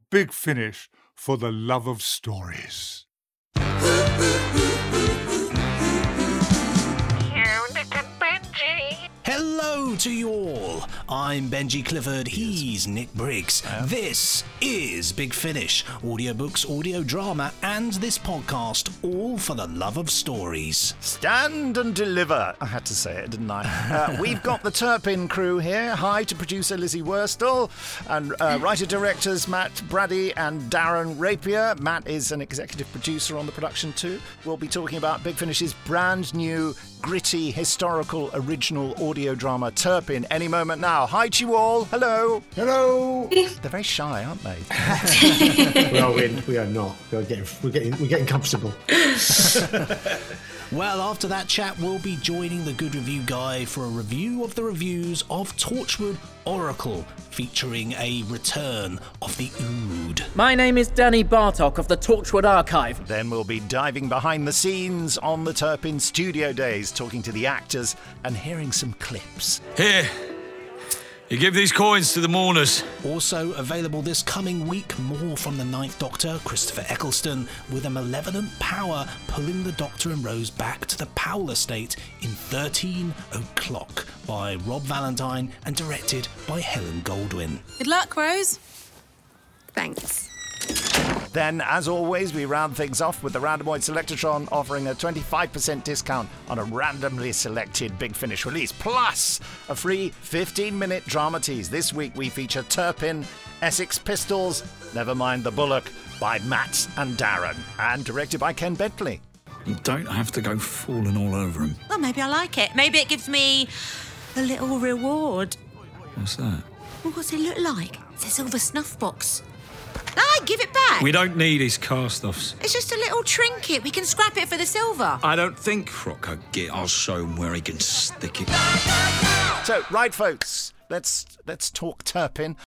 Big Finish for the love of stories. Hello to you all. I'm Benji Clifford. He's Nick Briggs. This is Big Finish. Audiobooks, audio drama, and this podcast, all for the love of stories. Stand and deliver. I had to say it, didn't I? We've got the Turpin crew here. Hi to producer Lizzie Worstel and writer-directors Matt Brady and Darren Rapier. Matt is an executive producer on the production too. We'll be talking about Big Finish's brand new, gritty, historical, original audio drama Turpin any moment now. Hi to you all. Hello. Hello. They're very shy, aren't they? Well, we are not. We're getting comfortable. Well, after that chat, we'll be joining the Good Review Guy for a review of the reviews of Torchwood Oracle, featuring a return of the Ood. My name is Danny Bartok of the Torchwood Archive. Then we'll be diving behind the scenes on the Turpin studio days, talking to the actors and hearing some clips. Here, you give these coins to the mourners. Also available this coming week, more from the Ninth Doctor, Christopher Eccleston, with a malevolent power pulling the Doctor and Rose back to the Powell estate in 13 O'Clock by Rob Valentine and directed by Helen Goldwyn. Good luck, Rose. Thanks. Then, as always, we round things off with the Randomoid Selectatron offering a 25% discount on a randomly selected Big Finish release, plus a free 15-minute drama tease. This week we feature Turpin, Essex Pistols, Never Mind the Bullock by Matt and Darren, and directed by Ken Bentley. You don't have to go falling all over him. Well, maybe I like it. Maybe it gives me a little reward. What's that? Well, what's it look like? It's a silver snuff box. Ah, give it back. We don't need his cast-offs. It's just a little trinket. We can scrap it for the silver. I don't think Rocco get. I'll show him where he can stick it. So, right, folks, let's talk Turpin.